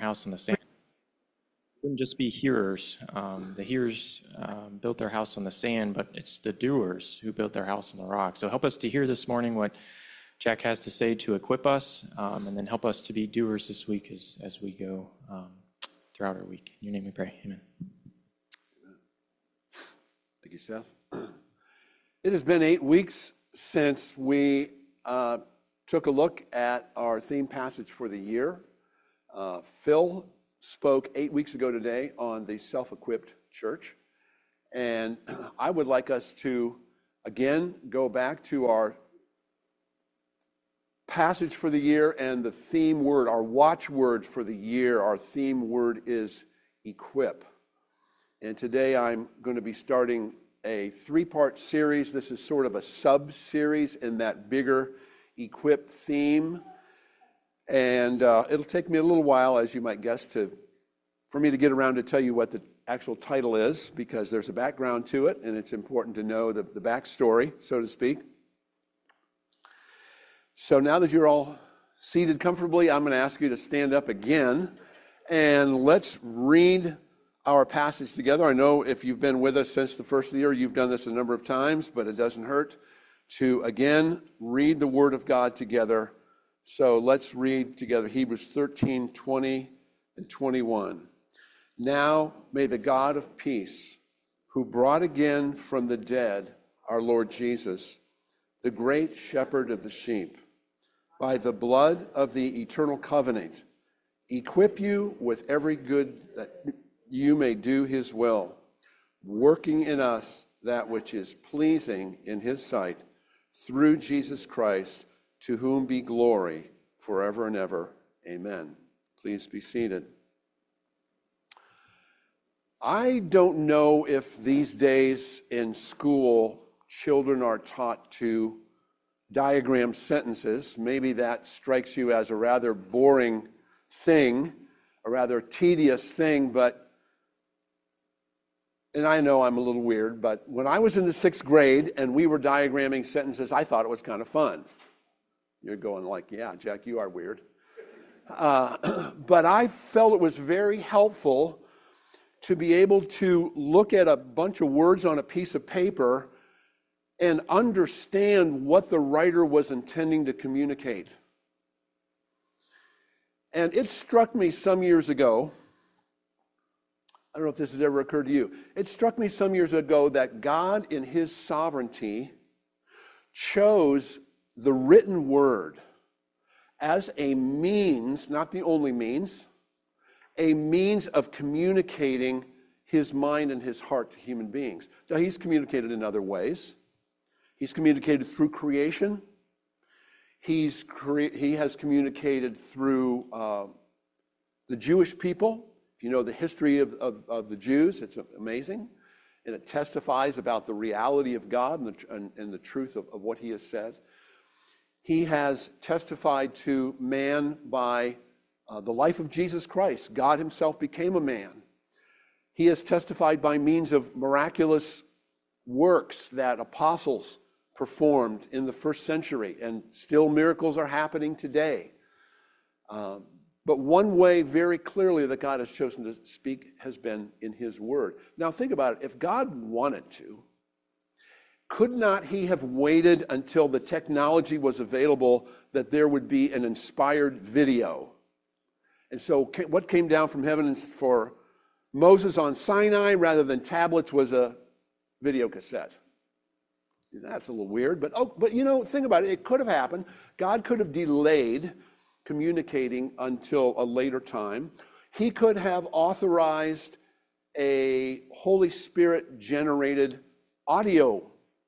house on the sand. We wouldn't just be hearers. The hearers built their house on the sand, but it's the doers who built their house on the rock. So help us to hear this morning what Jack has to say to equip us, and then help us to be doers this week as we go throughout our week. In your name we pray. Amen. Thank you, Seth. It has been 8 weeks since we took a look at our theme passage for the year. Phil spoke 8 weeks ago today on the self-equipped church. And I would like us to, again, go back to our passage for the year and the theme word, our watchword for the year. Our theme word is equip. And today I'm going to be starting a 3-part series. This is sort of a sub-series in that bigger equip theme. And it'll take me a little while, as you might guess, for me to get around to tell you what the actual title is, because there's a background to it, and it's important to know the backstory, so to speak. So now that you're all seated comfortably, I'm going to ask you to stand up again, and let's read our passage together. I know if you've been with us since the first of the year, you've done this a number of times, but it doesn't hurt to, again, read the Word of God together. So let's read together Hebrews 13, 20, and 21. Now may the God of peace, who brought again from the dead our Lord Jesus, the great shepherd of the sheep, by the blood of the eternal covenant, equip you with every good that you may do his will, working in us that which is pleasing in his sight, through Jesus Christ, to whom be glory forever and ever. Amen. Please be seated. I don't know if these days in school children are taught to diagram sentences. Maybe that strikes you as a rather boring thing, a rather tedious thing, and I know I'm a little weird, but when I was in the 6th grade and we were diagramming sentences, I thought it was kind of fun. You're going like, yeah, Jack, you are weird. But I felt it was very helpful to be able to look at a bunch of words on a piece of paper and understand what the writer was intending to communicate. And it struck me some years ago, I don't know if this has ever occurred to you, it struck me some years ago that God in his sovereignty chose the written word as a means, not the only means, a means of communicating his mind and his heart to human beings. Now, he's communicated in other ways. He's communicated through creation. He has communicated through the Jewish people. If you know the history of the Jews, it's amazing. And it testifies about the reality of God and the truth of what he has said. He has testified to man by the life of Jesus Christ. God himself became a man. He has testified by means of miraculous works that apostles performed in the 1st century, and still miracles are happening today. But one way very clearly that God has chosen to speak has been in his word. Now think about it. If God wanted to, could not he have waited until the technology was available that there would be an inspired video? And so what came down from heaven for Moses on Sinai rather than tablets was a video cassette. That's a little weird, but think about it. It could have happened. God could have delayed communicating until a later time. He could have authorized a Holy Spirit generated audio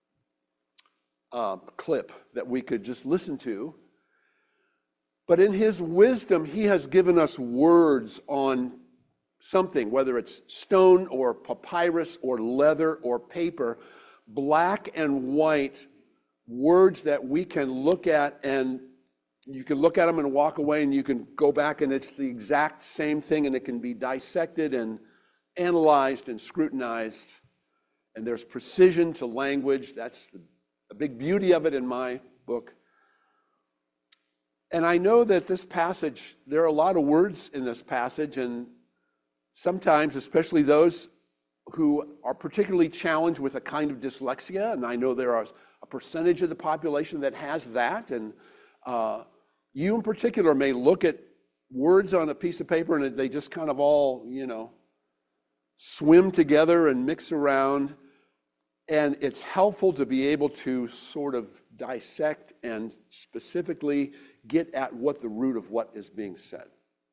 clip that we could just listen to. But in his wisdom, he has given us words on something, whether it's stone or papyrus or leather or paper, black and white words that we can look at, and you can look at them and walk away, and you can go back and it's the exact same thing, and it can be dissected and analyzed and scrutinized. And there's precision to language. That's the big beauty of it in my book. And I know that this passage, there are a lot of words in this passage, and sometimes, especially those who are particularly challenged with a kind of dyslexia, and I know there are a percentage of the population that has that, and you in particular may look at words on a piece of paper and they just kind of all, swim together and mix around. And it's helpful to be able to sort of dissect and specifically get at what the root of what is being said.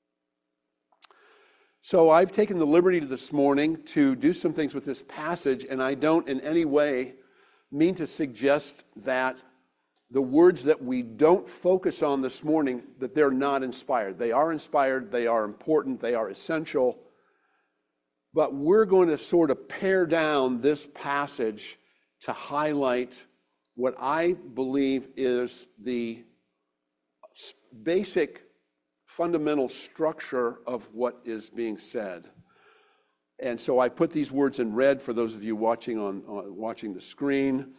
So I've taken the liberty this morning to do some things with this passage, and I don't in any way mean to suggest that the words that we don't focus on this morning, that they're not inspired. They are inspired, they are important, they are essential. But we're going to sort of pare down this passage to highlight what I believe is the basic fundamental structure of what is being said. And so I put these words in red for those of you watching watching the screen.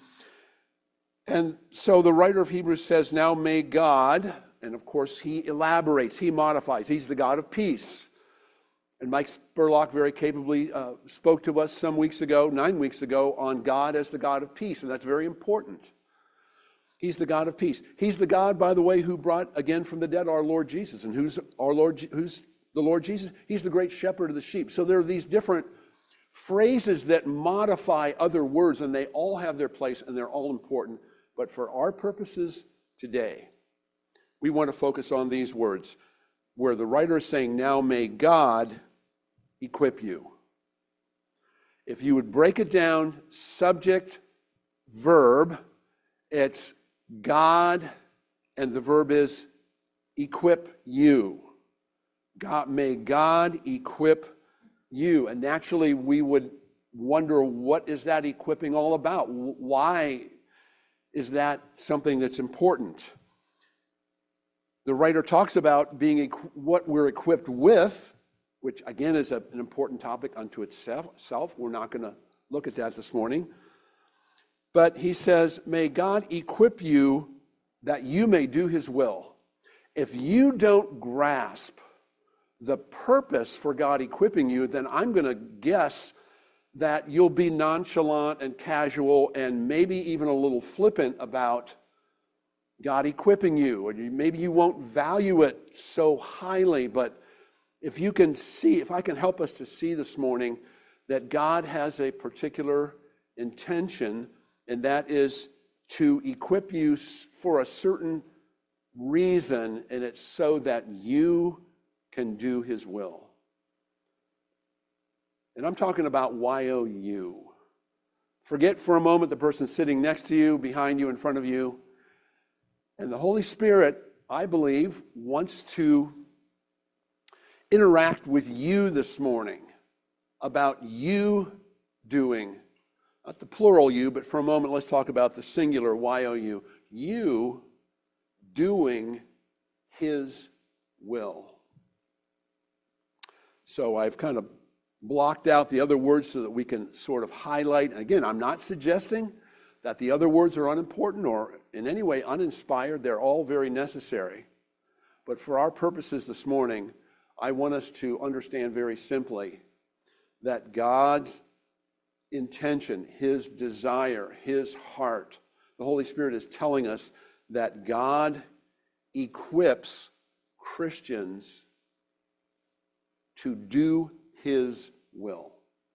And so the writer of Hebrews says, now may God, and of course he elaborates, he modifies, he's the God of peace. And Mike Spurlock very capably spoke to us 9 weeks ago, on God as the God of peace, and that's very important. He's the God of peace. He's the God, by the way, who brought again from the dead our Lord Jesus. And who's the Lord Jesus? He's the great shepherd of the sheep. So there are these different phrases that modify other words, and they all have their place, and they're all important. But for our purposes today, we want to focus on these words, where the writer is saying, now may God equip you. If you would break it down, subject, verb, it's God, and the verb is equip you. May God equip you. And naturally, we would wonder, what is that equipping all about? Why is that something that's important? The writer talks about being what we're equipped with, which again is an important topic unto itself. We're not going to look at that this morning. But he says, may God equip you that you may do his will. If you don't grasp the purpose for God equipping you, then I'm going to guess that you'll be nonchalant and casual and maybe even a little flippant about God equipping you. Or maybe you won't value it so highly, but if I can help us to see this morning that God has a particular intention, and that is to equip you for a certain reason, and it's so that you can do his will. And I'm talking about Y-O-U. Forget for a moment the person sitting next to you, behind you, in front of you. And the Holy Spirit, I believe, wants to interact with you this morning about you doing, not the plural you, but for a moment let's talk about the singular Y-O-U. You doing his will. So I've kind of blocked out the other words so that we can sort of highlight. Again, I'm not suggesting that the other words are unimportant or in any way uninspired. They're all very necessary. But for our purposes this morning, I want us to understand very simply that God's intention, his desire, his heart, the Holy Spirit is telling us that God equips Christians to do his will.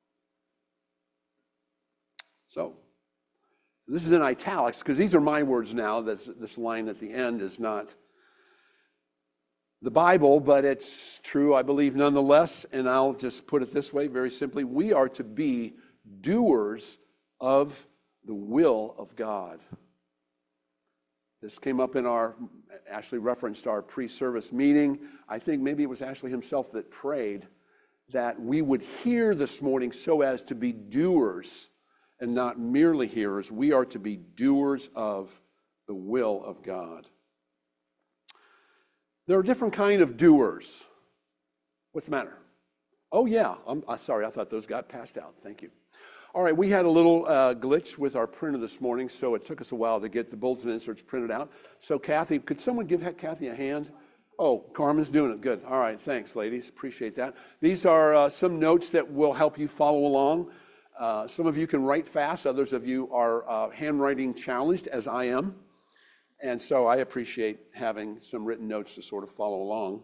So, this is in italics because these are my words now. This line at the end is not the Bible, but it's true, I believe, nonetheless. And I'll just put it this way very simply. We are to be doers of the will of God. This came up in Ashley referenced our pre-service meeting. I think maybe it was Ashley himself that prayed that we would hear this morning so as to be doers and not merely hearers. We are to be doers of the will of God. There are different kinds of doers. What's the matter? Oh, yeah. I'm sorry. I thought those got passed out. Thank you. All right, we had a little glitch with our printer this morning, so it took us a while to get the bulletin inserts printed out. So Kathy, could someone give Kathy a hand? Oh, Carmen's doing it. Good. All right, thanks, ladies. Appreciate that. These are some notes that will help you follow along. Some of you can write fast. Others of you are handwriting challenged, as I am. And so I appreciate having some written notes to sort of follow along.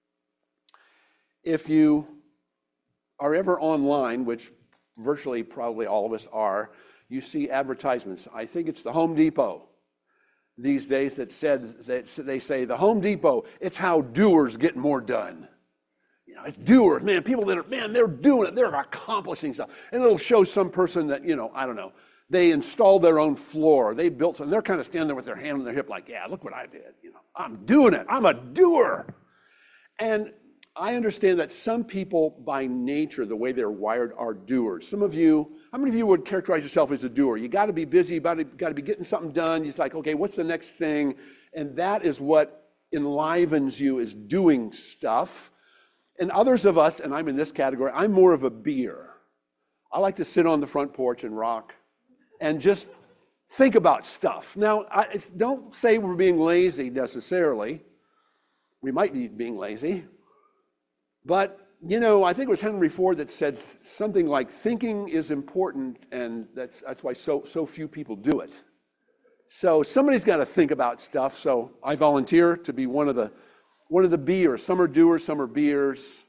If you are ever online, which virtually probably all of us are, you see advertisements. I think it's the Home Depot these days that they say, the Home Depot, it's how doers get more done. You know, it's doers, man, people that are, man, they're doing it, they're accomplishing stuff. And it'll show some person that, you know, I don't know, they installed their own floor, they built something, they're kind of standing there with their hand on their hip like, yeah, look what I did, you know, I'm doing it, I'm a doer. And I understand that some people by nature, the way they're wired, are doers. Some of you, how many of you would characterize yourself as a doer? You got to be busy, you got to be getting something done. You're like, okay, what's the next thing? And that is what enlivens you, is doing stuff. And others of us, and I'm in this category, I'm more of a beer. I like to sit on the front porch and rock and just think about stuff. Now, don't say we're being lazy necessarily. We might be being lazy. But, you know, I think it was Henry Ford that said something like, thinking is important, and that's why so few people do it. So somebody's got to think about stuff, so I volunteer to be one of the beers. Some are doers, some are beers.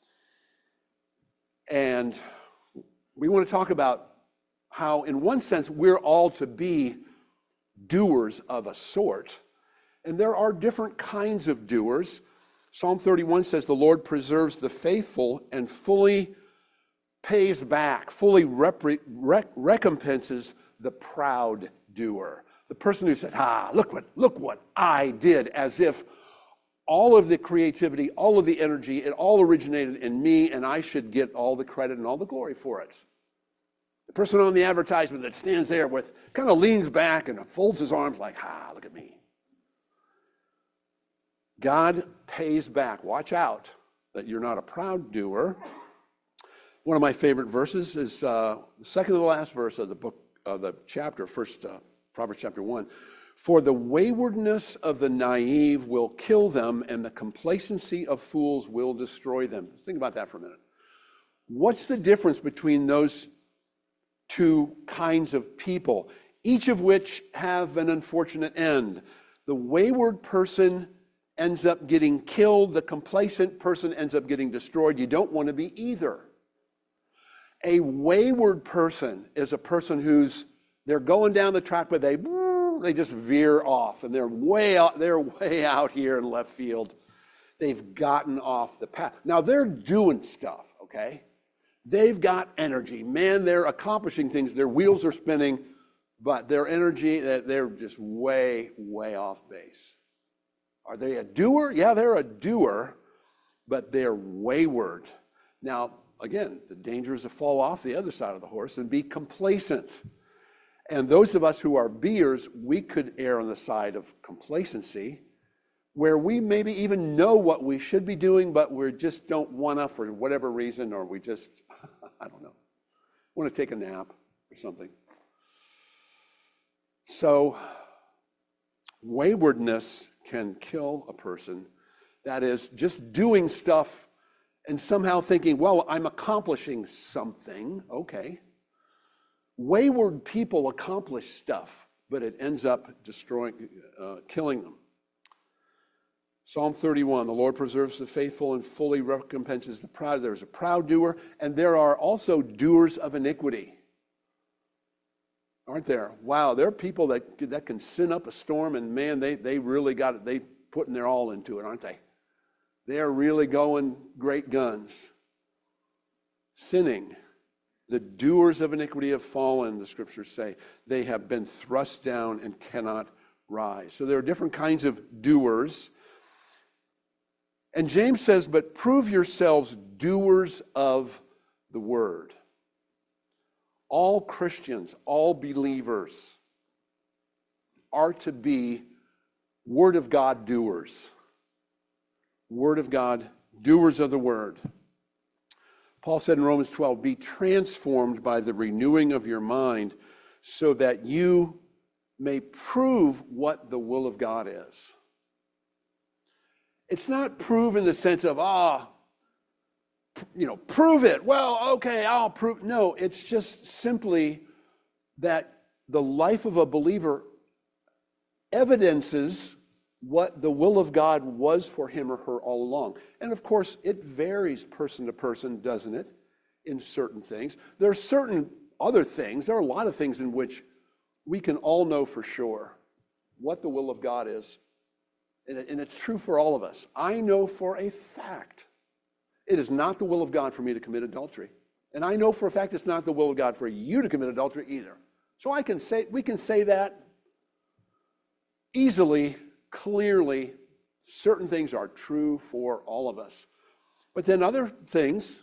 And we want to talk about how, in one sense, we're all to be doers of a sort. And there are different kinds of doers. Psalm 31 says, the Lord preserves the faithful and fully pays back, fully recompenses the proud doer. The person who said, look what I did, as if all of the creativity, all of the energy, it all originated in me, and I should get all the credit and all the glory for it. The person on the advertisement that stands there with, kind of leans back and folds his arms like, look at me. God pays back. Watch out that you're not a proud doer. One of my favorite verses is the second to the last verse of the book, of the chapter, Proverbs chapter 1. For the waywardness of the naive will kill them, and the complacency of fools will destroy them. Think about that for a minute. What's the difference between those two kinds of people, each of which have an unfortunate end? The wayward person ends up getting killed. The complacent person ends up getting destroyed. You don't want to be either. A wayward person is a person they're going down the track, but they just veer off, and they're way out here in left field. They've gotten off the path. Now they're doing stuff, okay? They've got energy. Man, they're accomplishing things. Their wheels are spinning, but their energy, they're just way off base. Are they a doer? Yeah, they're a doer, but they're wayward. Now, again, the danger is to fall off the other side of the horse and be complacent. And those of us who are beers, we could err on the side of complacency, where we maybe even know what we should be doing, but we just don't want to for whatever reason, or we just, I don't know, want to take a nap or something. So, waywardness can kill a person. That is, just doing stuff and somehow thinking, well, I'm accomplishing something. Okay. Wayward people accomplish stuff, but it ends up killing them. Psalm 31, the Lord preserves the faithful and fully recompenses the proud. There's a proud doer, and there are also doers of iniquity. Aren't there? Wow, there are people that can sin up a storm, and man, they really got it. They putting their all into it, aren't they? They're really going great guns. Sinning. The doers of iniquity have fallen, the scriptures say. They have been thrust down and cannot rise. So there are different kinds of doers. And James says, but prove yourselves doers of the word. All Christians, all believers are to be Word of God doers. Word of God, doers of the word. Paul said in Romans 12, be transformed by the renewing of your mind so that you may prove what the will of God is. It's not prove in the sense of, prove it. Well, okay, I'll prove. No, it's just simply that the life of a believer evidences what the will of God was for him or her all along. And of course, it varies person to person, doesn't it, in certain things. There are certain other things, there are a lot of things in which we can all know for sure what the will of God is. And it's true for all of us. I know for a fact it is not the will of God for me to commit adultery. And I know for a fact it's not the will of God for you to commit adultery either. So we can say that easily, clearly. Certain things are true for all of us. But then other things,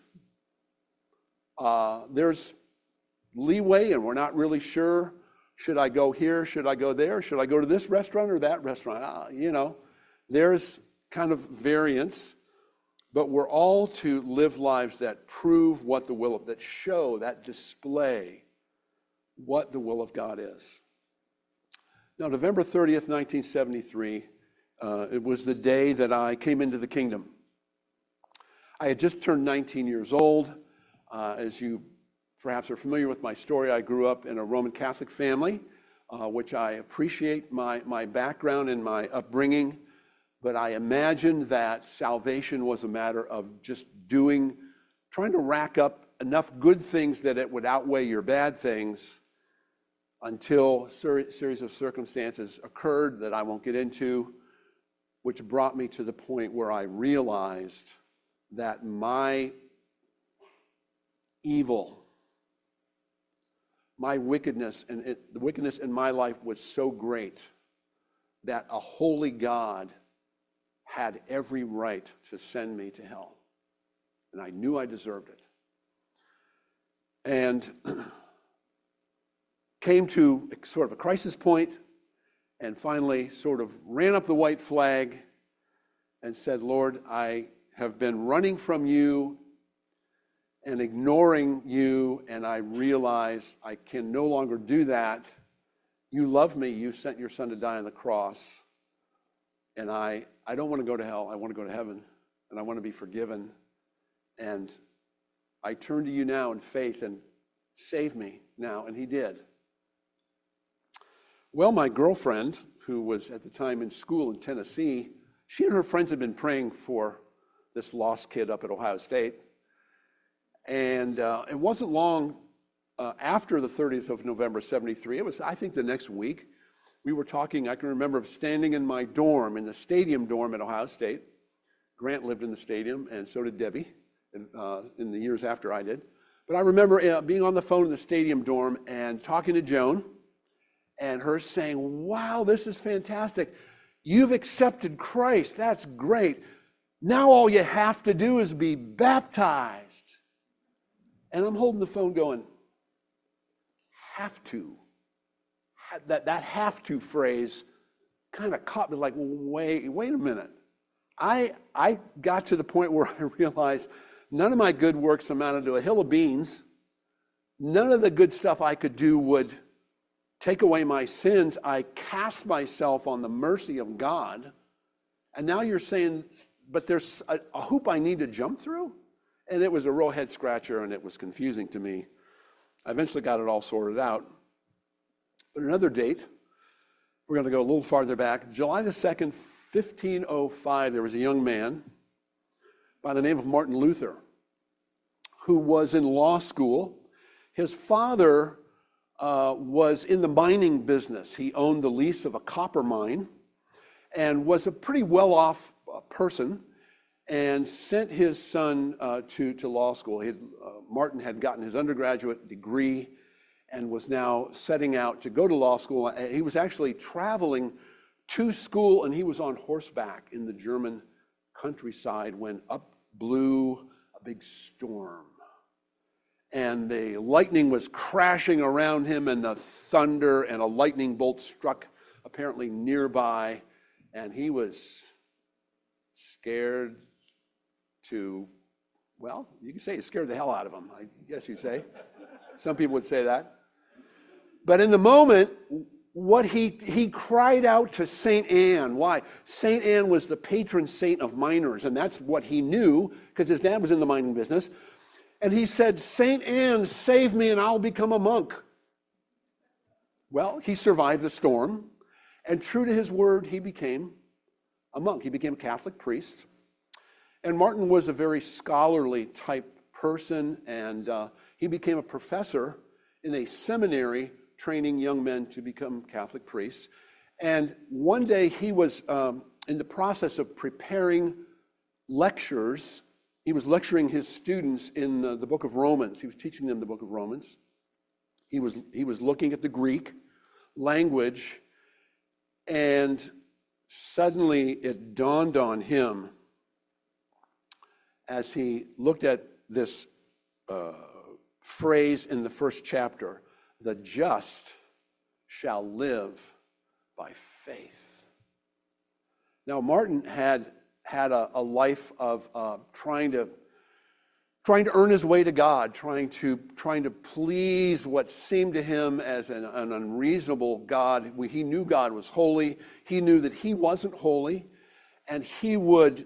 there's leeway and we're not really sure. Should I go here? Should I go there? Should I go to this restaurant or that restaurant? There's kind of variance. But we're all to live lives that prove what the will of, that show, that display what the will of God is. Now, November 30th, 1973, it was the day that I came into the kingdom. I had just turned 19 years old. As you perhaps are familiar with my story, I grew up in a Roman Catholic family, which I appreciate my background and my upbringing. But I imagined that salvation was a matter of just trying to rack up enough good things that it would outweigh your bad things until a series of circumstances occurred that I won't get into, which brought me to the point where I realized that my evil, my wickedness, and the wickedness in my life was so great that a holy God had every right to send me to hell. And I knew I deserved it. And came to sort of a crisis point and finally sort of ran up the white flag and said, Lord, I have been running from you and ignoring you, and I realize I can no longer do that. You love me. You sent your son to die on the cross. And I don't want to go to hell. I want to go to heaven, and I want to be forgiven. And I turn to you now in faith, and save me now. And he did. Well, my girlfriend, who was at the time in school in Tennessee, she and her friends had been praying for this lost kid up at Ohio State. And it wasn't long after the 30th of November, 73. It was, I think, the next week. We were talking, I can remember standing in my dorm, in the stadium dorm at Ohio State. Grant lived in the stadium, and so did Debbie in the years after I did. But I remember being on the phone in the stadium dorm and talking to Joan, and her saying, wow, this is fantastic. You've accepted Christ. That's great. Now all you have to do is be baptized. And I'm holding the phone going, have to. That have to phrase kind of caught me like, wait a minute. I got to the point where I realized none of my good works amounted to a hill of beans. None of the good stuff I could do would take away my sins. I cast myself on the mercy of God. And now you're saying, but there's a hoop I need to jump through? And it was a real head scratcher, and it was confusing to me. I eventually got it all sorted out. But another date, we're going to go a little farther back. July the 2nd, 1505, there was a young man by the name of Martin Luther who was in law school. His father was in the mining business. He owned the lease of a copper mine and was a pretty well-off person and sent his son to law school. Martin had gotten his undergraduate degree and was now setting out to go to law school. He was actually traveling to school, and he was on horseback in the German countryside when up blew a big storm. And the lightning was crashing around him, and the thunder and a lightning bolt struck apparently nearby, and he was scared to Well, you can say it scared the hell out of him, I guess you'd say. Some people would say that. But in the moment, what he cried out to St. Anne. Why? St. Anne was the patron saint of miners, and that's what he knew because his dad was in the mining business. And he said, St. Anne, save me and I'll become a monk. Well, he survived the storm, and true to his word, he became a monk. He became a Catholic priest. And Martin was a very scholarly type person, and he became a professor in a seminary training young men to become Catholic priests. And one day he was in the process of preparing lectures. He was lecturing his students in the book of Romans. He was teaching them the book of Romans. He was looking at the Greek language, and suddenly it dawned on him as he looked at this phrase in the first chapter, the just shall live by faith. Now, Martin had a life of trying to earn his way to God, trying to please what seemed to him as an unreasonable God. He knew God was holy. He knew that he wasn't holy, and he would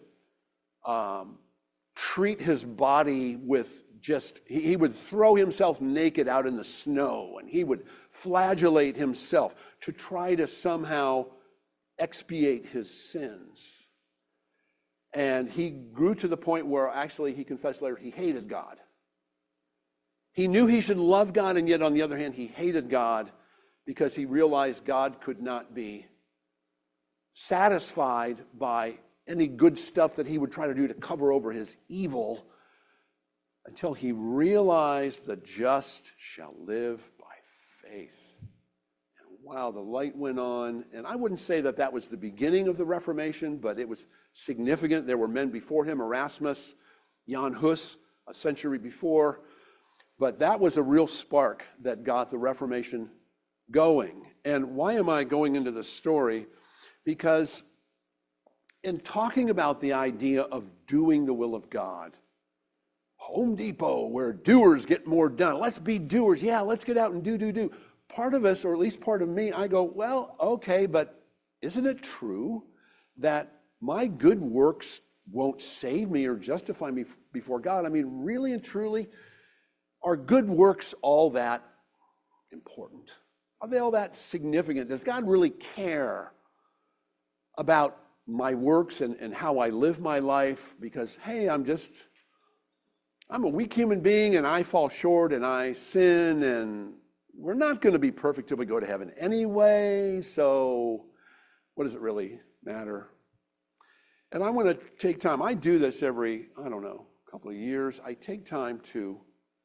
treat his body with he would throw himself naked out in the snow, and he would flagellate himself to try to somehow expiate his sins. And he grew to the point where actually he confessed later he hated God. He knew he should love God, and yet on the other hand, he hated God because he realized God could not be satisfied by any good stuff that he would try to do to cover over his evil, until he realized the just shall live by faith. And wow, the light went on. And I wouldn't say that that was the beginning of the Reformation, but it was significant. There were men before him, Erasmus, Jan Hus, a century before. But that was a real spark that got the Reformation going. And why am I going into this story? Because in talking about the idea of doing the will of God, Home Depot, where doers get more done. Let's be doers. Yeah, let's get out and do. Part of us, or at least part of me, I go, well, okay, but isn't it true that my good works won't save me or justify me before God? I mean, really and truly, are good works all that important? Are they all that significant? Does God really care about my works and how I live my life? Because, hey, I'm a weak human being, and I fall short, and I sin, and we're not going to be perfect till we go to heaven anyway, so what does it really matter? And I want to take time. I do this every, couple of years. I take time to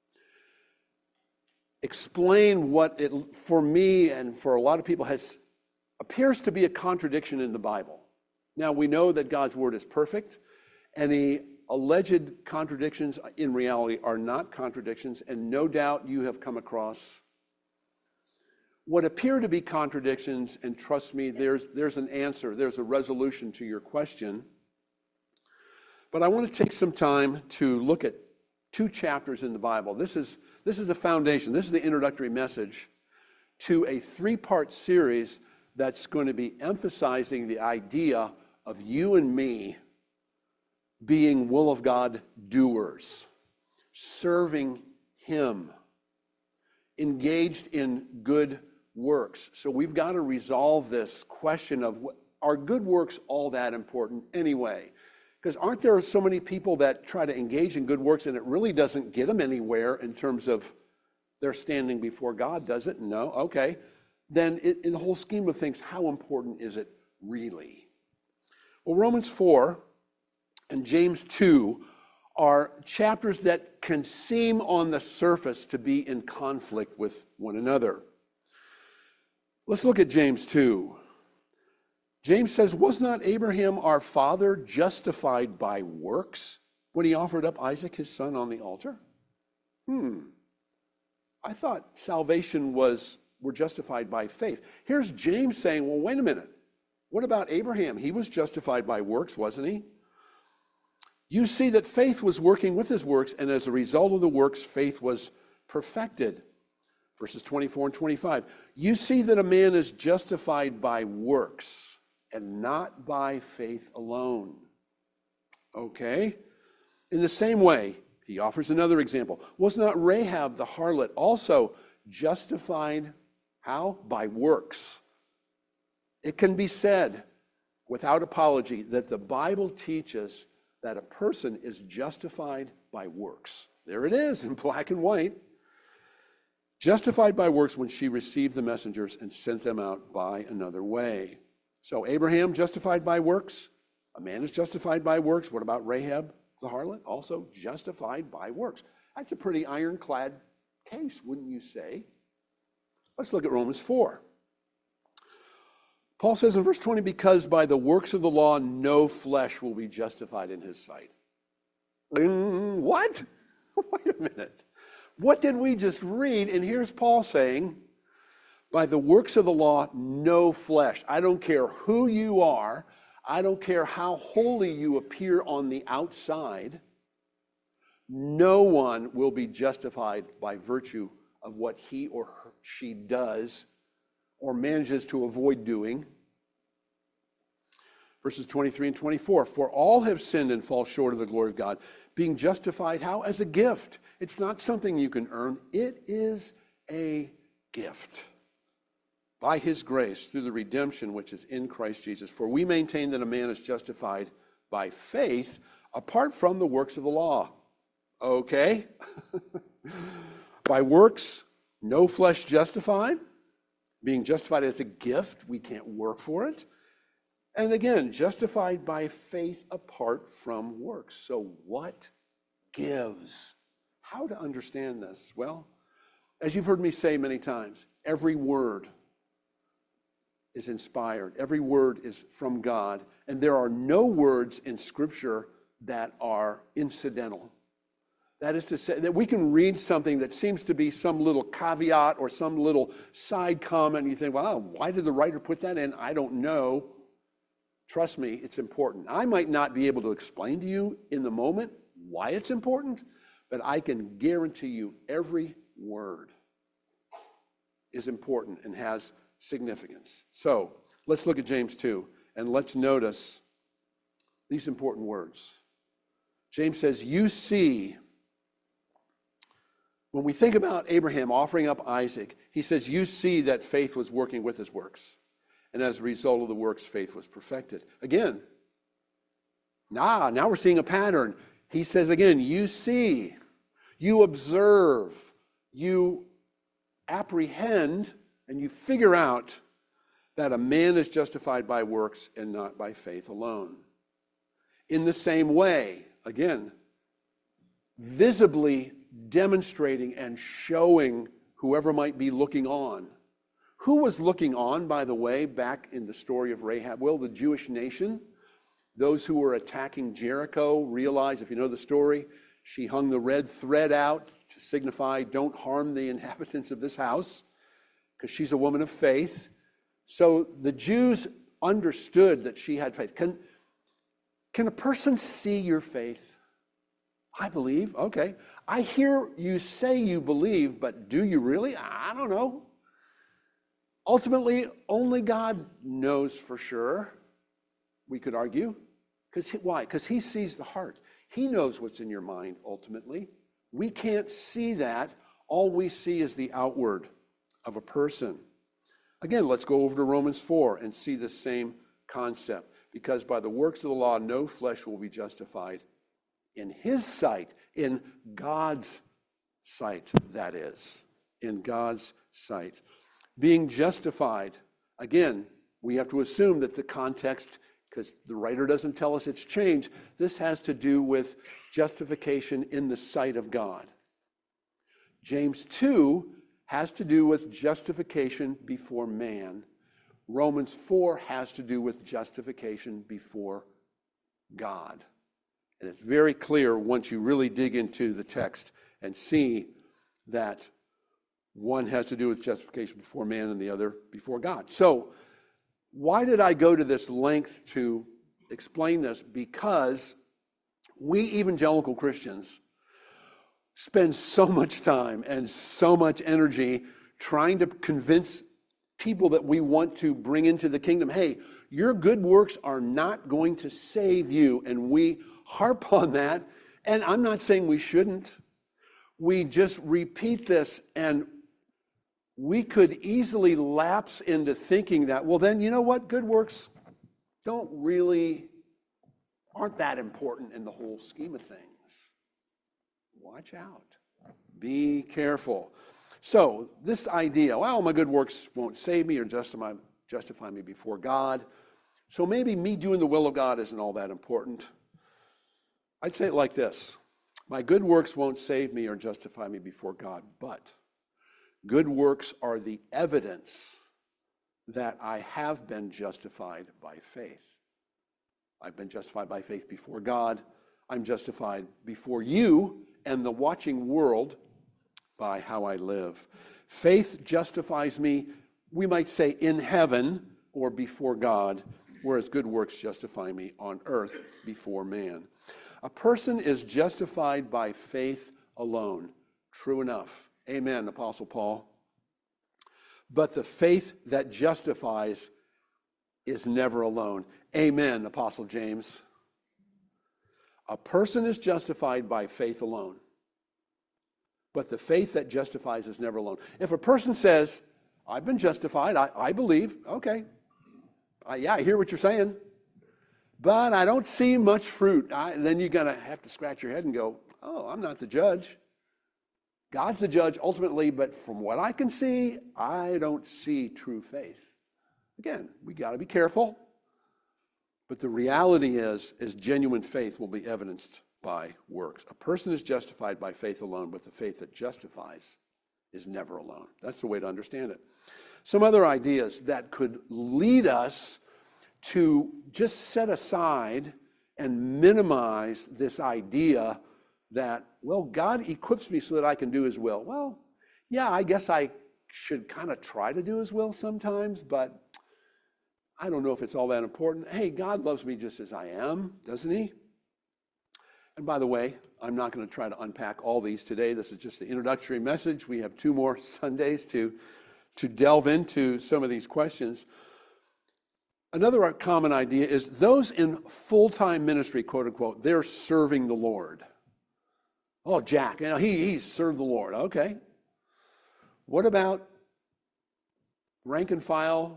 explain what it, for me and for a lot of people, appears to be a contradiction in the Bible. Now, we know that God's word is perfect, and the alleged contradictions in reality are not contradictions, and no doubt you have come across what appear to be contradictions, and trust me, there's an answer, there's a resolution to your question. But I want to take some time to look at two chapters in the Bible. This is the foundation, this is the introductory message to a three-part series that's going to be emphasizing the idea of you and me being will of God doers, serving Him, engaged in good works. So we've got to resolve this question of, are good works all that important anyway? Because aren't there so many people that try to engage in good works and it really doesn't get them anywhere in terms of their standing before God, does it? No? Okay. Then in the whole scheme of things, how important is it really? Well, Romans 4 and James 2 are chapters that can seem on the surface to be in conflict with one another. Let's look at James 2. James says, was not Abraham our father justified by works when he offered up Isaac his son on the altar? I thought salvation we're justified by faith. Here's James saying, well, wait a minute. What about Abraham? He was justified by works, wasn't he? You see that faith was working with his works, and as a result of the works, faith was perfected. Verses 24 and 25. You see that a man is justified by works and not by faith alone. Okay? In the same way, he offers another example. Was not Rahab the harlot also justified, how? By works. It can be said without apology that the Bible teaches that a person is justified by works. There it is in black and white. Justified by works when she received the messengers and sent them out by another way. So Abraham justified by works. A man is justified by works. What about Rahab the harlot? Also justified by works. That's a pretty ironclad case, wouldn't you say? Let's look at Romans 4. Paul says in verse 20, because by the works of the law, no flesh will be justified in his sight. What? Wait a minute. What did we just read? And here's Paul saying, by the works of the law, no flesh. I don't care who you are. I don't care how holy you appear on the outside. No one will be justified by virtue of what he or she does or manages to avoid doing. Verses 23 and 24, for all have sinned and fall short of the glory of God, being justified how? As a gift. It's not something you can earn. It is a gift. By his grace, through the redemption which is in Christ Jesus. For we maintain that a man is justified by faith apart from the works of the law. Okay? By works, no flesh justified. Being justified as a gift, we can't work for it. And again, justified by faith apart from works. So what gives? How to understand this? Well, as you've heard me say many times, every word is inspired. Every word is from God. And there are no words in Scripture that are incidental. That is to say that we can read something that seems to be some little caveat or some little side comment, and you think, well, why did the writer put that in? I don't know. Trust me, it's important. I might not be able to explain to you in the moment why it's important, but I can guarantee you every word is important and has significance. So let's look at James 2, and let's notice these important words. James says, you see, when we think about Abraham offering up Isaac, he says, you see that faith was working with his works. And as a result of the works, faith was perfected. Again, now we're seeing a pattern. He says again, you see, you observe, you apprehend, and you figure out that a man is justified by works and not by faith alone. In the same way, again, visibly demonstrating and showing whoever might be looking on. Who was looking on, by the way, back in the story of Rahab? Well, the Jewish nation. Those who were attacking Jericho realized, if you know the story, she hung the red thread out to signify, don't harm the inhabitants of this house, because she's a woman of faith. So the Jews understood that she had faith. Can a person see your faith? I believe. Okay. I hear you say you believe, but do you really? I don't know. Ultimately, only God knows for sure, we could argue. Why? Because he sees the heart. He knows what's in your mind, ultimately. We can't see that. All we see is the outward of a person. Again, let's go over to Romans 4 and see the same concept. Because by the works of the law, no flesh will be justified in his sight, in God's sight, that is. In God's sight. Being justified, again, we have to assume that the context, because the writer doesn't tell us it's changed, this has to do with justification in the sight of God. James 2 has to do with justification before man. Romans 4 has to do with justification before God. And it's very clear once you really dig into the text and see that one has to do with justification before man and the other before God. So why did I go to this length to explain this? Because We evangelical Christians spend so much time and so much energy trying to convince people that we want to bring into the kingdom, hey, your good works are not going to save you. And we harp on that. And I'm not saying we shouldn't. We just repeat this, and we could easily lapse into thinking that, well, then, you know what? Good works aren't that important in the whole scheme of things. Watch out. Be careful. So this idea, well, my good works won't save me or justify me before God. So maybe me doing the will of God isn't all that important. I'd say it like this. My good works won't save me or justify me before God, but good works are the evidence that I have been justified by faith. I've been justified by faith before God. I'm justified before you and the watching world by how I live. Faith justifies me, we might say, in heaven or before God, whereas good works justify me on earth before man. A person is justified by faith alone. True enough. Amen, Apostle Paul. But the faith that justifies is never alone. Amen, Apostle James. A person is justified by faith alone. But the faith that justifies is never alone. If a person says, I've been justified, I believe, okay. Yeah, I hear what you're saying. But I don't see much fruit. Then you're going to have to scratch your head and go, oh, I'm not the judge. God's the judge ultimately, but from what I can see, I don't see true faith. Again, we got to be careful. But the reality is genuine faith will be evidenced by works. A person is justified by faith alone, but the faith that justifies is never alone. That's the way to understand it. Some other ideas that could lead us to just set aside and minimize this idea that, well, God equips me so that I can do his will. Well, yeah, I guess I should kind of try to do his will sometimes, but I don't know if it's all that important. Hey, God loves me just as I am, doesn't he? And by the way, I'm not going to try to unpack all these today. This is just the introductory message. We have 2 more Sundays to delve into some of these questions. Another common idea is those in full-time ministry, quote unquote, they're serving the Lord. Oh, Jack, he served the Lord. Okay. What about rank and file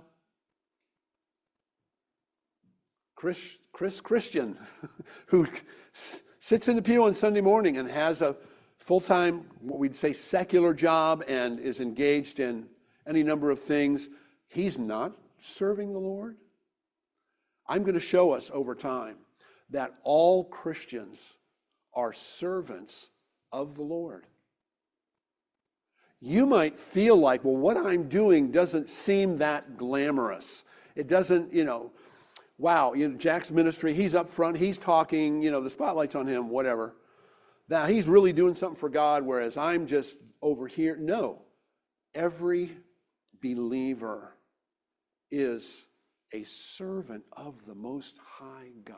Christian who sits in the pew on Sunday morning and has a full-time, what we'd say, secular job and is engaged in any number of things? He's not serving the Lord. I'm going to show us over time that all Christians are servants of the Lord. You might feel like, well, what I'm doing doesn't seem that glamorous. It doesn't, wow, Jack's ministry, he's up front, he's talking, the spotlight's on him, whatever. Now, he's really doing something for God, whereas I'm just over here. No, every believer is a servant of the Most High God.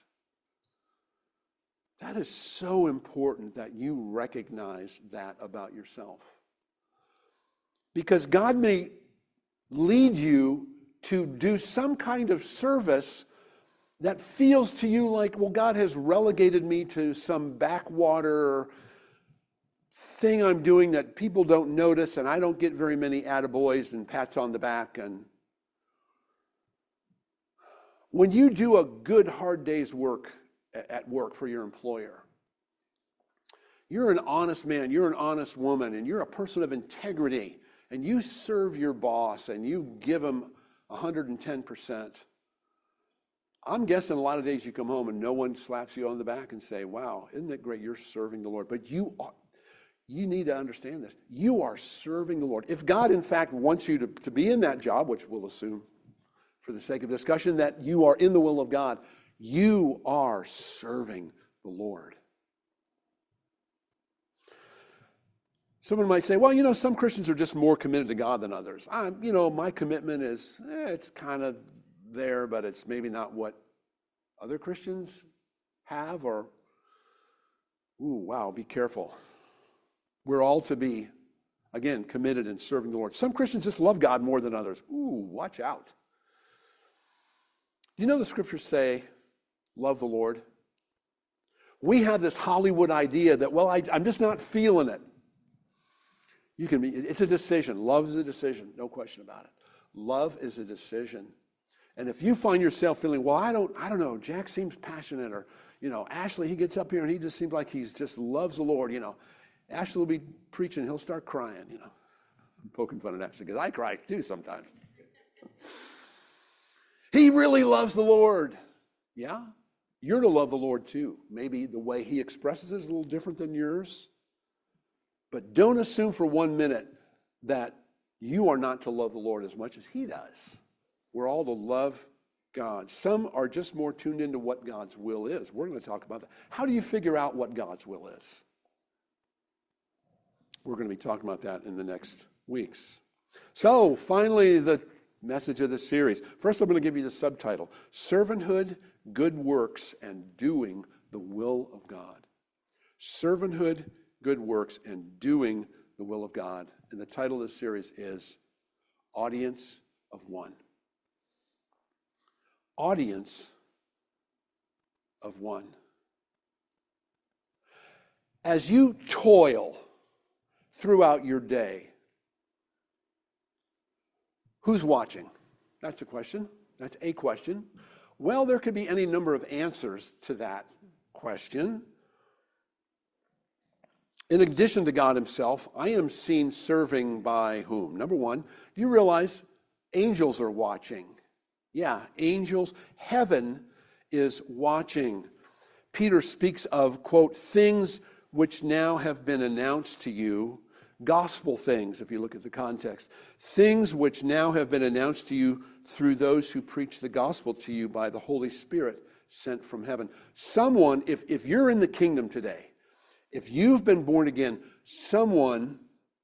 That is so important that you recognize that about yourself. Because God may lead you to do some kind of service that feels to you like, well, God has relegated me to some backwater thing I'm doing that people don't notice, and I don't get very many attaboys and pats on the back. And when you do a good, hard day's work at work for your employer, you're an honest man, you're an honest woman, and you're a person of integrity, and you serve your boss, and you give him 110%. I'm guessing a lot of days you come home and no one slaps you on the back and say, wow, isn't that great? You're serving the Lord. But you need to understand this. You are serving the Lord. If God, in fact, wants you to be in that job, which we'll assume for the sake of discussion that you are in the will of God, you are serving the Lord. Someone might say, well, some Christians are just more committed to God than others. My commitment is, it's kind of there, but it's maybe not what other Christians have, or Ooh, wow, be careful. We're all to be, again, committed in serving the Lord. Some Christians just love God more than others. Ooh, watch out. Do you know the scriptures say, love the Lord? We have this Hollywood idea that, well, I'm just not feeling it. It's a decision. Love is a decision, no question about it. Love is a decision. And if you find yourself feeling, well, I don't know, Jack seems passionate, or, Ashley, he gets up here and he just seems like he just loves the Lord, Ashley will be preaching, he'll start crying, I'm poking fun at Ashley because I cry too sometimes. He really loves the Lord. Yeah, you're to love the Lord too. Maybe the way he expresses it is a little different than yours. But don't assume for 1 minute that you are not to love the Lord as much as he does. We're all to love God. Some are just more tuned into what God's will is. We're going to talk about that. How do you figure out what God's will is? We're going to be talking about that in the next weeks. So, finally, the message of the series. First, I'm going to give you the subtitle, Servanthood, Good Works, and Doing the Will of God. Servanthood, Good Works, and Doing the Will of God. And the title of the series is Audience of One. Audience of one. As you toil throughout your day, who's watching? That's a question. That's a question. Well, there could be any number of answers to that question. In addition to God himself, I am seen serving by whom? Number one, do you realize angels are watching? Yeah, angels. Heaven is watching. Peter speaks of, quote, things which now have been announced to you, gospel things, if you look at the context, things which now have been announced to you through those who preach the gospel to you by the Holy Spirit sent from heaven. Someone, if you're in the kingdom today, if you've been born again, someone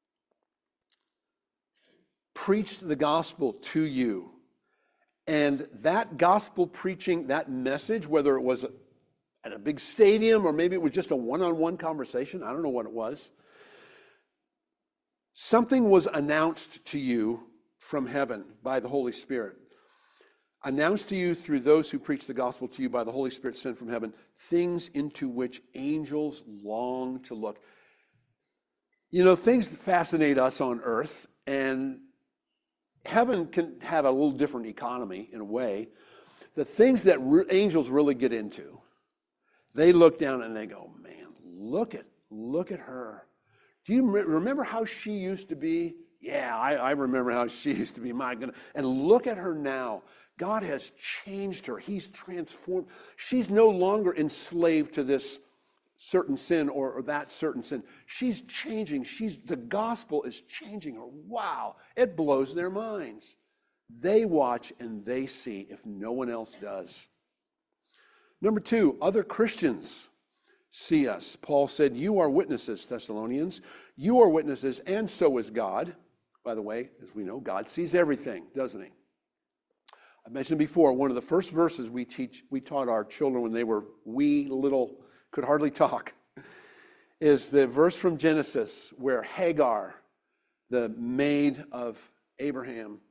preached the gospel to you. And that gospel preaching, that message, whether it was at a big stadium or maybe it was just a one-on-one conversation, I don't know what it was, something was announced to you from heaven by the Holy Spirit. Announced to you through those who preach the gospel to you by the Holy Spirit sent from heaven, things into which angels long to look. Things that fascinate us on earth, and heaven can have a little different economy in a way. The things that angels really get into, they look down and they go, man, look at her. Do you remember how she used to be? Yeah, I remember how she used to be. My goodness. And look at her now. God has changed her. He's transformed. She's no longer enslaved to this certain sin or that certain sin. She's changing. The gospel is changing her. Wow, it blows their minds. They watch and they see if no one else does. Number two, other Christians see us. Paul said, you are witnesses, Thessalonians. You are witnesses, and so is God. By the way, as we know, God sees everything, doesn't he? I mentioned before, one of the first verses we taught our children when they were wee little, could hardly talk, is the verse from Genesis where Hagar, the maid of Abraham,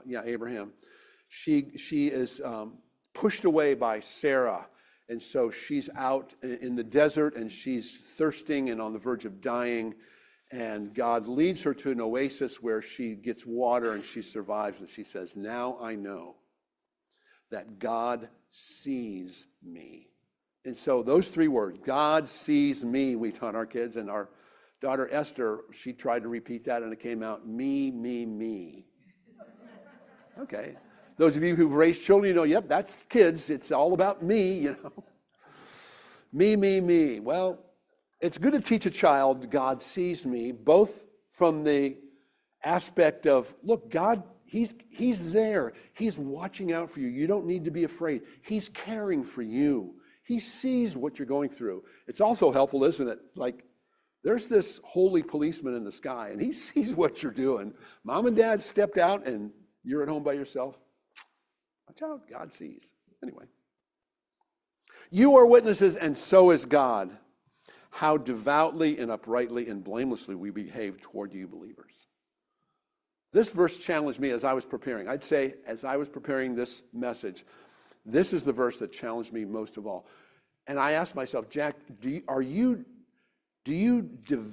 she is pushed away by Sarah, and so she's out in the desert and she's thirsting and on the verge of dying, and God leads her to an oasis where she gets water and she survives, and she says, now I know that God sees me. And so those three words, God sees me, we taught our kids, and our daughter Esther, she tried to repeat that and it came out, me, me, me. Okay. Those of you who've raised children, yep, that's kids. It's all about me, Me, me, me. Well, it's good to teach a child God sees me, both from the aspect of, look, God, He's there. He's watching out for you. You don't need to be afraid. He's caring for you. He sees what you're going through. It's also helpful, isn't it? Like, there's this holy policeman in the sky, and he sees what you're doing. Mom and dad stepped out, and you're at home by yourself. Watch out, God sees. Anyway. You are witnesses, and so is God. how devoutly and uprightly and blamelessly we behave toward you believers. This verse challenged me as I was preparing. I'd say as I was preparing this message, this is the verse that challenged me most of all. And I asked myself, Jack, do you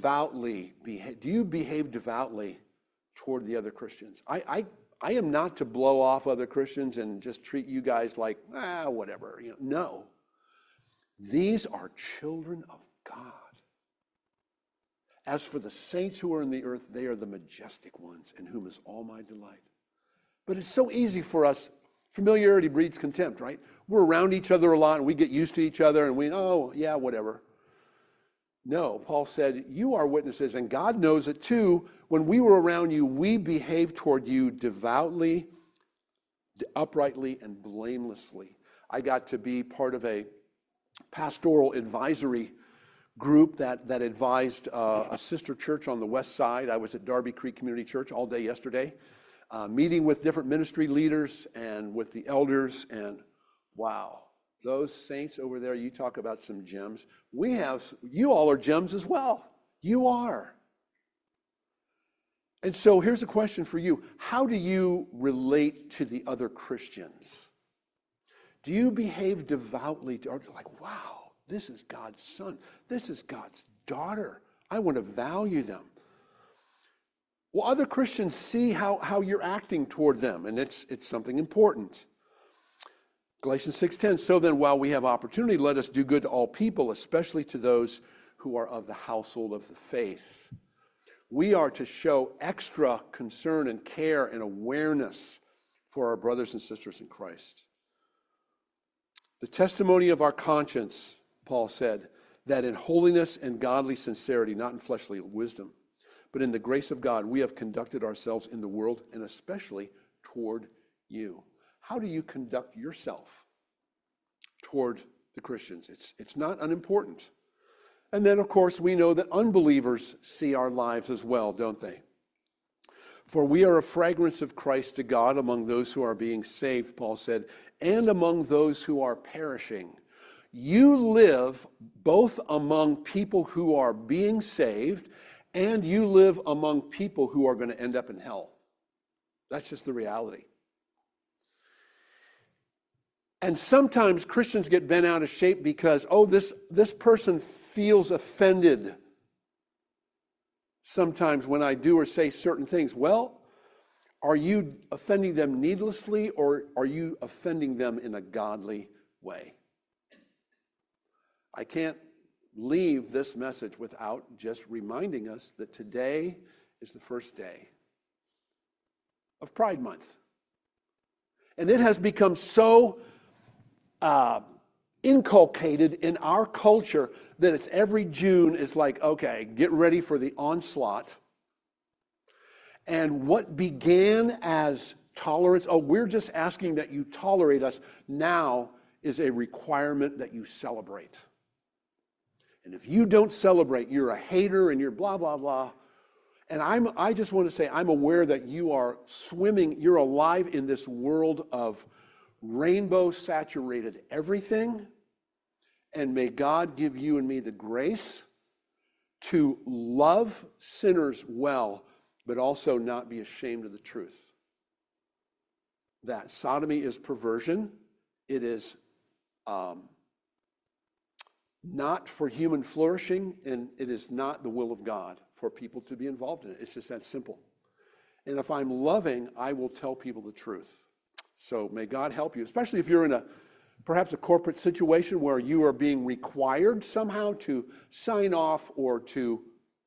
behave devoutly toward the other Christians? I am not to blow off other Christians and just treat you guys like, whatever. No. These are children of God. As for the saints who are in the earth, they are the majestic ones, in whom is all my delight. But it's so easy for us. Familiarity breeds contempt, right? We're around each other a lot, and we get used to each other, and whatever. No, Paul said, you are witnesses, and God knows it too. When we were around you, we behaved toward you devoutly, uprightly, and blamelessly. I got to be part of a pastoral advisory group that advised a sister church on the west side. I was at Darby Creek Community Church all day yesterday, meeting with different ministry leaders and with the elders, and wow, those saints over there, you talk about some gems. You all are gems as well. You are. And so here's a question for you. How do you relate to the other Christians? Do you behave devoutly? Or like, wow, this is God's son. This is God's daughter. I want to value them. Well, other Christians see how you're acting toward them, and it's something important. Galatians 6:10, so then while we have opportunity, let us do good to all people, especially to those who are of the household of the faith. We are to show extra concern and care and awareness for our brothers and sisters in Christ. The testimony of our conscience, Paul said, that in holiness and godly sincerity, not in fleshly wisdom, but in the grace of God, we have conducted ourselves in the world, and especially toward you. How do you conduct yourself toward the Christians? It's not unimportant. And then, of course, we know that unbelievers see our lives as well, don't they? For we are a fragrance of Christ to God among those who are being saved, Paul said, and among those who are perishing. You live both among people who are being saved, and you live among people who are going to end up in hell. That's just the reality. And sometimes Christians get bent out of shape because, this person feels offended sometimes when I do or say certain things. Well, are you offending them needlessly, or are you offending them in a godly way? I can't leave this message without just reminding us that today is the first day of Pride Month. And it has become so inculcated in our culture that it's every June is like, okay, get ready for the onslaught. And what began as tolerance, we're just asking that you tolerate us, now is a requirement that you celebrate. And if you don't celebrate, you're a hater and you're blah, blah, blah. And I just want to say, I'm aware that you are swimming, you're alive in this world of rainbow-saturated everything. And may God give you and me the grace to love sinners well, but also not be ashamed of the truth. That sodomy is perversion. It is not for human flourishing, and it is not the will of God for people to be involved in it. It's just that simple. And if I'm loving, I will tell people the truth. So may God help you, especially if you're in perhaps a corporate situation where you are being required somehow to sign off or to,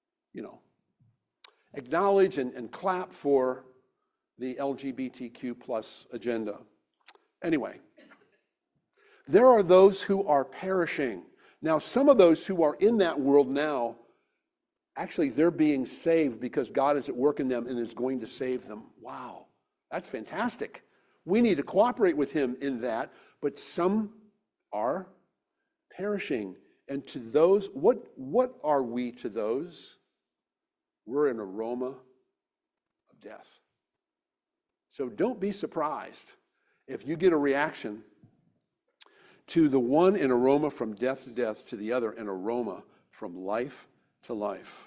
acknowledge and clap for the LGBTQ plus agenda. Anyway, there are those who are perishing. Now, some of those who are in that world now, actually, they're being saved because God is at work in them and is going to save them. Wow, that's fantastic. We need to cooperate with him in that, but some are perishing. And to those, what are we to those? We're an aroma of death. So don't be surprised if you get a reaction to the one, an aroma from death to death, to the other, an aroma from life to life.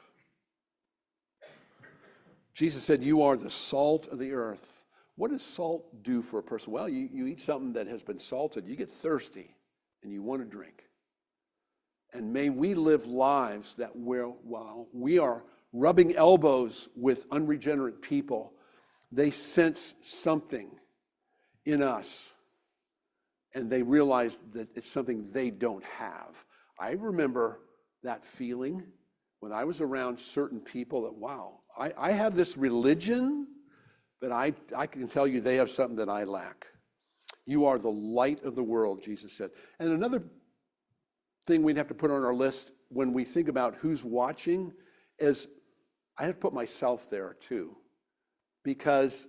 Jesus said, you are the salt of the earth. What does salt do for a person? Well, you eat something that has been salted, you get thirsty and you want to drink. And may we live lives that while we are rubbing elbows with unregenerate people, they sense something in us and they realize that it's something they don't have. I remember that feeling when I was around certain people that, wow, I have this religion, but I can tell you they have something that I lack. You are the light of the world, Jesus said. And another thing we'd have to put on our list when we think about who's watching is I have to put myself there too. Because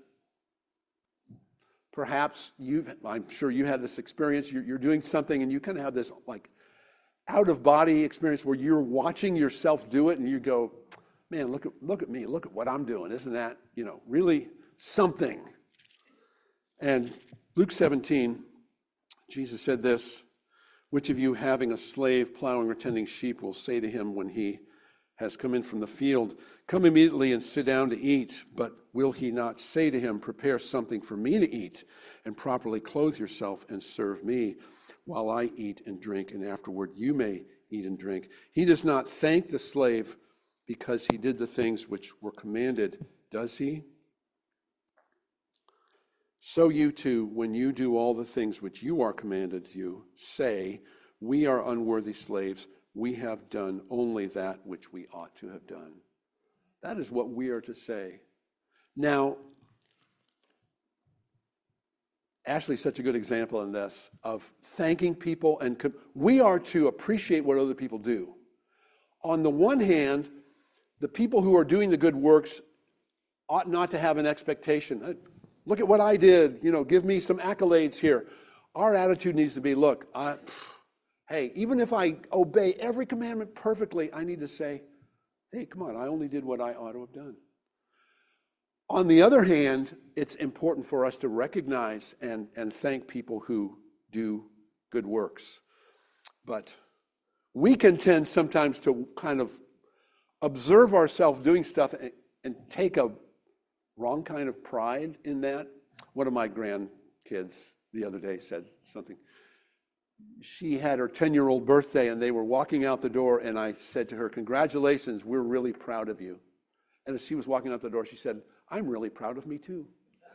perhaps I'm sure you had this experience, you're doing something and you kind of have this like out-of-body experience where you're watching yourself do it and you go, man, look at me, look at what I'm doing. Isn't that, really something? And Luke 17, Jesus said this, which of you having a slave plowing or tending sheep will say to him when he has come in from the field, come immediately and sit down to eat, but will he not say to him, prepare something for me to eat and properly clothe yourself and serve me while I eat and drink, and afterward you may eat and drink. He does not thank the slave because he did the things which were commanded, does he? So you too, when you do all the things which you are commanded to say, we are unworthy slaves, we have done only that which we ought to have done. That is what we are to say. Now, Ashley's such a good example in this of thanking people, and we are to appreciate what other people do. On the one hand, the people who are doing the good works ought not to have an expectation. Look at what I did, give me some accolades here. Our attitude needs to be, look, hey, even if I obey every commandment perfectly, I need to say, hey, come on, I only did what I ought to have done. On the other hand, it's important for us to recognize and thank people who do good works. But we can tend sometimes to kind of observe ourselves doing stuff and take a wrong kind of pride in that. One of my grandkids the other day said something. She had her 10-year-old birthday and they were walking out the door and I said to her, congratulations, we're really proud of you. And as she was walking out the door, she said, I'm really proud of me too.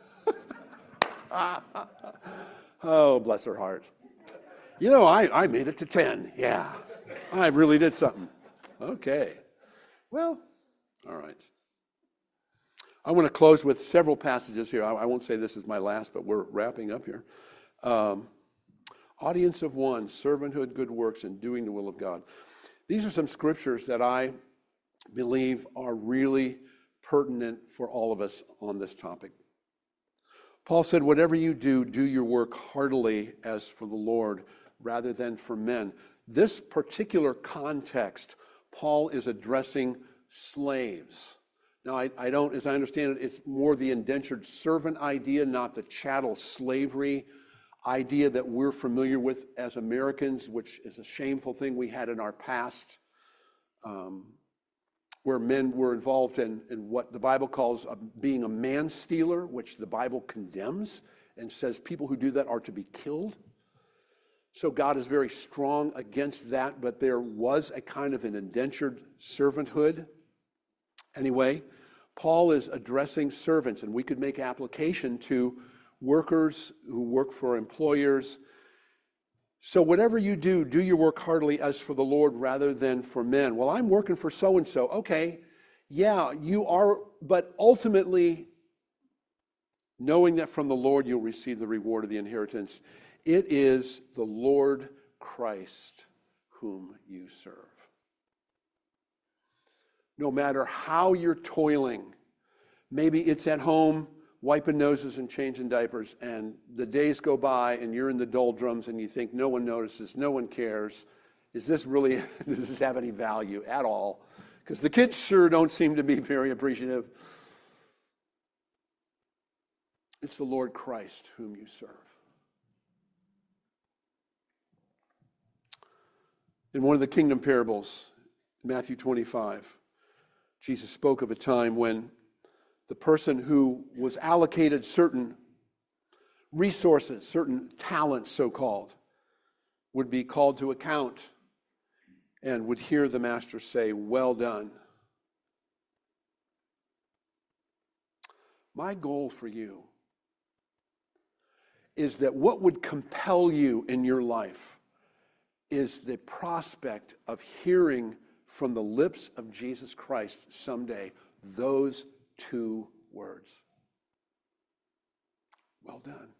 Oh, bless her heart. I made it to 10. Yeah, I really did something. Okay. Well, all right. I want to close with several passages here. I won't say this is my last, but we're wrapping up here. Audience of one, servanthood, good works, and doing the will of God. These are some scriptures that I believe are really pertinent for all of us on this topic. Paul said, whatever you do, do your work heartily as for the Lord rather than for men. This particular context, Paul is addressing slaves. Now, I don't, as I understand it, it's more the indentured servant idea, not the chattel slavery idea that we're familiar with as Americans, which is a shameful thing we had in our past, where men were involved in what the Bible calls being a man-stealer, which the Bible condemns and says people who do that are to be killed. So God is very strong against that, but there was a kind of an indentured servanthood. Anyway, Paul is addressing servants, and we could make application to workers who work for employers. So whatever you do, do your work heartily as for the Lord rather than for men. Well, I'm working for so-and-so. Okay, yeah, you are, but ultimately, knowing that from the Lord you'll receive the reward of the inheritance, it is the Lord Christ whom you serve. No matter how you're toiling, maybe it's at home, wiping noses and changing diapers, and the days go by and you're in the doldrums and you think no one notices, no one cares. Is this really, does this have any value at all? Because the kids sure don't seem to be very appreciative. It's the Lord Christ whom you serve. In one of the kingdom parables, Matthew 25, Jesus spoke of a time when the person who was allocated certain resources, certain talents, so-called, would be called to account and would hear the master say, "Well done." My goal for you is that what would compel you in your life is the prospect of hearing from the lips of Jesus Christ someday those two words. Well done.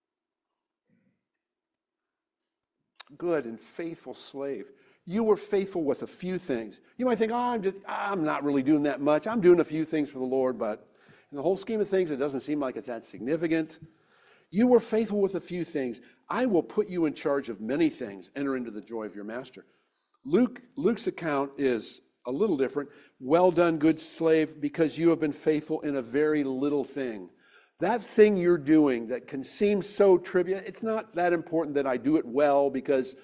Good and faithful slave. You were faithful with a few things. You might think, I'm not really doing that much. I'm doing a few things for the Lord, but in the whole scheme of things, it doesn't seem like it's that significant. You were faithful with a few things. I will put you in charge of many things. Enter into the joy of your master. Luke's account is a little different. Well done, good slave, because you have been faithful in a very little thing. That thing you're doing that can seem so trivial, it's not that important that I do it well because,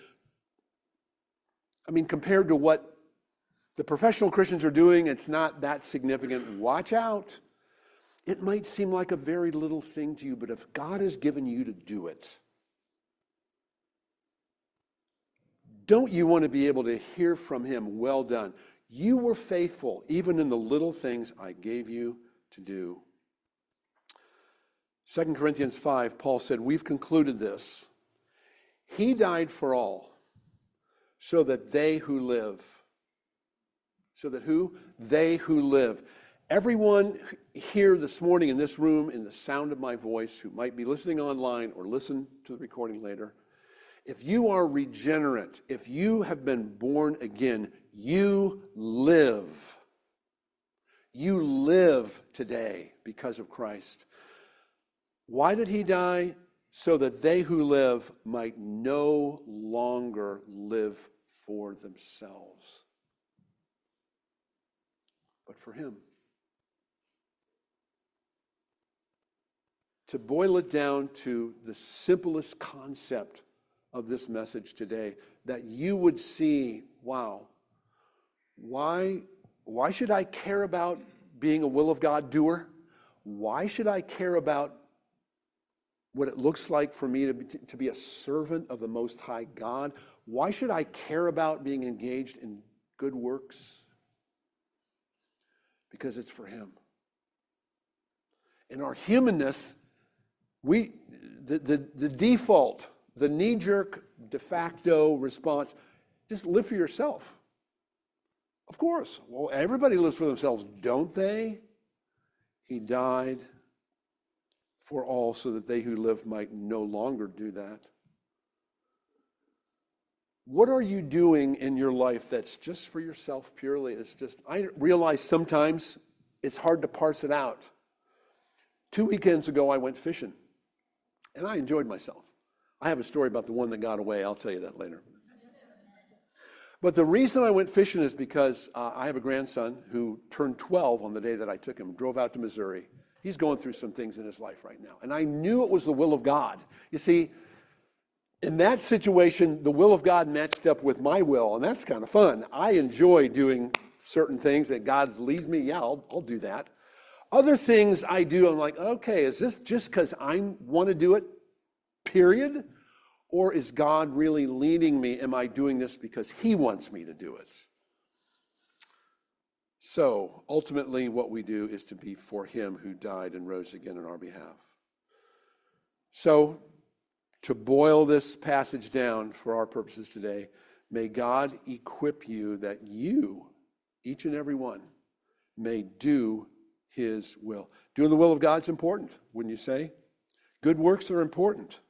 compared to what the professional Christians are doing, it's not that significant. Watch out. It might seem like a very little thing to you, but if God has given you to do it, don't you want to be able to hear from him, well done. You were faithful even in the little things I gave you to do. 2 Corinthians 5, Paul said, we've concluded this. He died for all, so that they who live. So that who? They who live. Everyone here this morning in this room, in the sound of my voice, who might be listening online or listen to the recording later, if you are regenerate, if you have been born again, you live. You live today because of Christ. Why did he die? So that they who live might no longer live for themselves, but for him. To boil it down to the simplest concept of this message today, that you would see, wow, why should I care about being a will of God doer? Why should I care about what it looks like for me to be a servant of the Most High God? Why should I care about being engaged in good works? Because it's for him. In our humanness, the default, the knee-jerk de facto response, just live for yourself. Of course. Well, everybody lives for themselves, don't they? He died for all so that they who live might no longer do that. What are you doing in your life that's just for yourself purely? I realize sometimes it's hard to parse it out. 2 weekends ago, I went fishing, and I enjoyed myself. I have a story about the one that got away. I'll tell you that later. But the reason I went fishing is because I have a grandson who turned 12 on the day that I took him, drove out to Missouri. He's going through some things in his life right now. And I knew it was the will of God. You see, in that situation, the will of God matched up with my will, and that's kind of fun. I enjoy doing certain things that God leads me. Yeah, I'll do that. Other things I do, I'm like, okay, is this just because I want to do it, period? Or is God really leading me? Am I doing this because he wants me to do it? So, ultimately, what we do is to be for him who died and rose again on our behalf. So, to boil this passage down for our purposes today, may God equip you that you, each and every one, may do his will. Doing the will of God is important, wouldn't you say? Good works are important.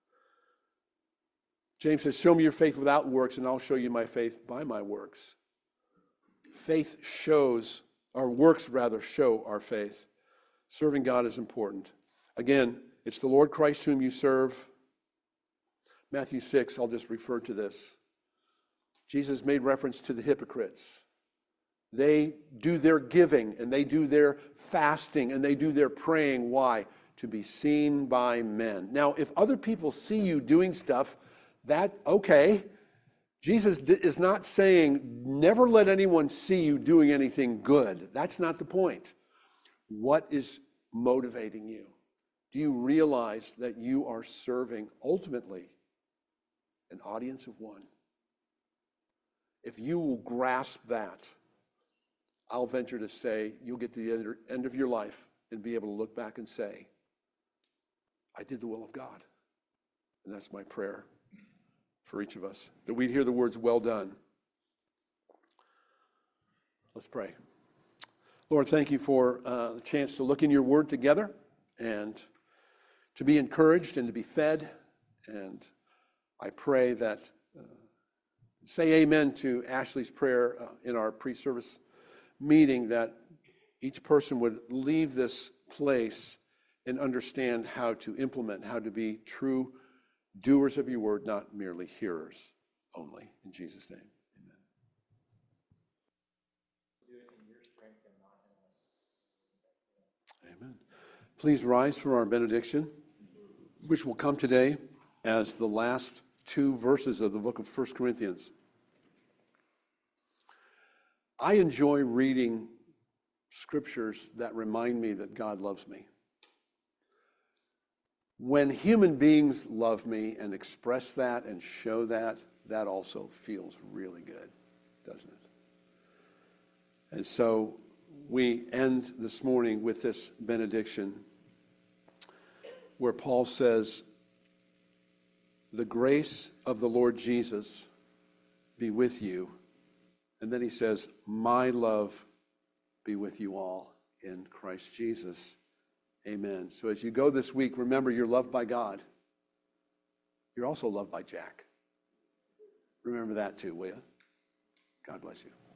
James says, show me your faith without works, and I'll show you my faith by my works. Faith shows, our works rather show our faith. Serving God is important. Again, it's the Lord Christ whom you serve. Matthew 6, I'll just refer to this. Jesus made reference to the hypocrites. They do their giving, and they do their fasting, and they do their praying. Why? To be seen by men. Now, if other people see you doing stuff, that, okay, Jesus is not saying, never let anyone see you doing anything good. That's not the point. What is motivating you? Do you realize that you are serving ultimately an audience of one? If you will grasp that, I'll venture to say you'll get to the end of your life and be able to look back and say, I did the will of God. And that's my prayer for each of us, that we'd hear the words, well done. Let's pray. Lord, thank you for the chance to look in your word together and to be encouraged and to be fed. And I pray that, say amen to Ashley's prayer in our pre-service meeting, that each person would leave this place and understand how to implement, how to be true doers of your word, not merely hearers only. In Jesus' name, amen. Amen. Please rise for our benediction, which will come today as the last two verses of the book of 1 Corinthians. I enjoy reading scriptures that remind me that God loves me. When human beings love me and express that and show that, that also feels really good, doesn't it? And so we end this morning with this benediction where Paul says, the grace of the Lord Jesus be with you. And then he says, my love be with you all in Christ Jesus. Amen. So as you go this week, remember you're loved by God. You're also loved by Jack. Remember that too, will you? God bless you.